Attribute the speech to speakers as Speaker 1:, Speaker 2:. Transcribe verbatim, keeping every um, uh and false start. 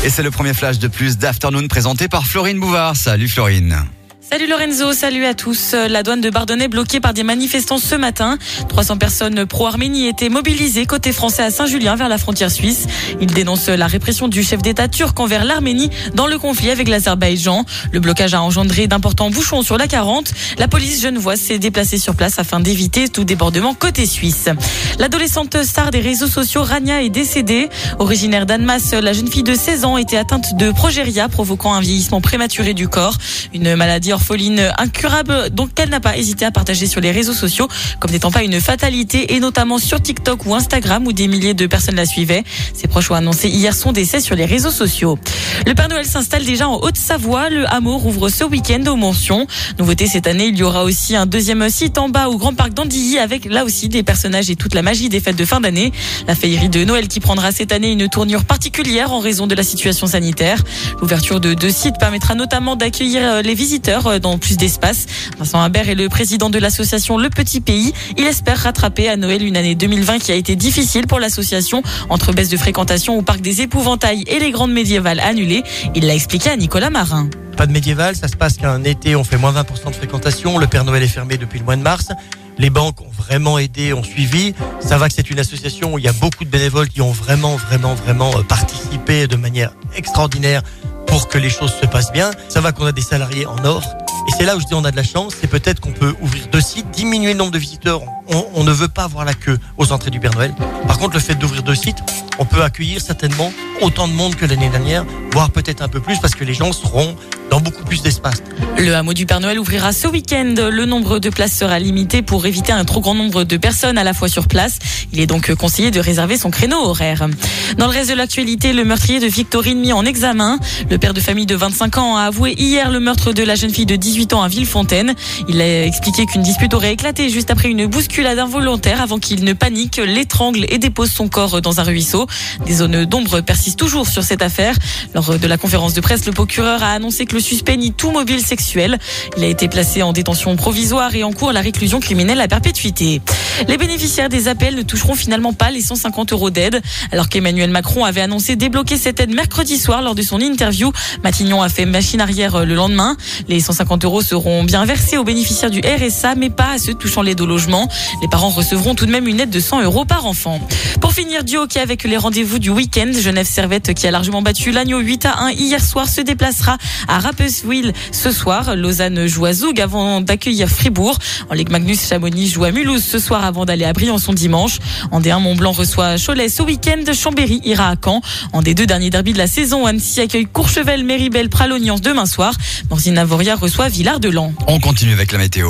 Speaker 1: Et c'est le premier flash de plus d'Afternoon présenté par Florine Bouvard. Salut Florine.
Speaker 2: Salut Lorenzo, salut à tous. La douane de Bardonnay bloquée par des manifestants ce matin. trois cents personnes pro-Arménie étaient mobilisées côté français à Saint-Julien vers la frontière suisse. Ils dénoncent la répression du chef d'État turc envers l'Arménie dans le conflit avec l'Azerbaïdjan. Le blocage a engendré d'importants bouchons sur l'A quarante. La police genevoise s'est déplacée sur place afin d'éviter tout débordement côté suisse. L'adolescente star des réseaux sociaux Rania est décédée. Originaire d'Annemasse, la jeune fille de seize ans était atteinte de progéria provoquant un vieillissement prématuré du corps. Une maladie orpheline incurable, donc elle n'a pas hésité à partager sur les réseaux sociaux comme n'étant pas une fatalité, et notamment sur TikTok ou Instagram où des milliers de personnes la suivaient. Ses proches ont annoncé hier son décès sur les réseaux sociaux. Le Père Noël s'installe déjà en Haute-Savoie. Le hameau rouvre ce week-end aux Mentions. Nouveauté cette année, il y aura aussi un deuxième site en bas au Grand Parc d'Andilly avec là aussi des personnages et toute la magie des fêtes de fin d'année. La féerie de Noël qui prendra cette année une tournure particulière en raison de la situation sanitaire. L'ouverture de deux sites permettra notamment d'accueillir les visiteurs dans plus d'espace. Vincent Humbert est le président de l'association Le Petit Pays. Il espère rattraper à Noël une année deux mille vingt qui a été difficile pour l'association entre baisse de fréquentation au parc des Épouvantails et les grandes médiévales annulées. Il l'a expliqué à Nicolas Marin.
Speaker 3: Pas de médiéval, ça se passe qu'un été on fait moins vingt pour cent de fréquentation. Le Père Noël est fermé depuis le mois de mars. Les banques ont vraiment aidé, ont suivi. Ça va que c'est une association où il y a beaucoup de bénévoles qui ont vraiment, vraiment, vraiment participé de manière extraordinaire pour que les choses se passent bien. Ça va qu'on a des salariés en or. Et c'est là où je dis on a de la chance, c'est peut-être qu'on peut ouvrir deux sites, diminuer le nombre de visiteurs. On, on ne veut pas avoir la queue aux entrées du Père Noël. Par contre, le fait d'ouvrir deux sites, on peut accueillir certainement autant de monde que l'année dernière, voire peut-être un peu plus parce que les gens seront dans beaucoup plus d'espace.
Speaker 2: Le hameau du Père Noël ouvrira ce week-end. Le nombre de places sera limité pour éviter un trop grand nombre de personnes à la fois sur place. Il est donc conseillé de réserver son créneau horaire. Dans le reste de l'actualité, le meurtrier de Victorine mis en examen. Le père de famille de vingt-cinq ans a avoué hier le meurtre de la jeune fille de dix-huit ans à Villefontaine. Il a expliqué qu'une dispute aurait éclaté juste après une bousculade involontaire avant qu'il ne panique, l'étrangle et dépose son corps dans un ruisseau. Des zones d'ombre persistent toujours sur cette affaire. Lors de la conférence de presse, le procureur a annoncé que le suspect nie tout mobile sexuel. Il a été placé en détention provisoire et encourt la réclusion criminelle à perpétuité. Les bénéficiaires des A P L ne toucheront finalement pas les cent cinquante euros d'aide. Alors qu'Emmanuel Macron avait annoncé débloquer cette aide mercredi soir lors de son interview, Matignon a fait machine arrière le lendemain. Les cent cinquante euros seront bien versés aux bénéficiaires du R S A, mais pas à ceux touchant l'aide au logement. Les parents recevront tout de même une aide de cent euros par enfant. Pour finir, du hockey avec les rendez-vous du week-end. Genève Servette, qui a largement battu l'Agneau huit à un hier soir, se déplacera à Rapperswil ce soir. Lausanne joue à Zoug avant d'accueillir Fribourg. En Ligue Magnus, Chamonix joue à Mulhouse ce soir avant d'aller à Briançon dimanche. En D un, Mont-Blanc reçoit Cholet ce week-end. Chambéry ira à Caen. En des deux derniers derbys de la saison, Annecy accueille Courchevel, Méribel, Pralognan demain soir. Morzine Avoria reçoit Villard-de-Lans.
Speaker 1: On continue avec la météo.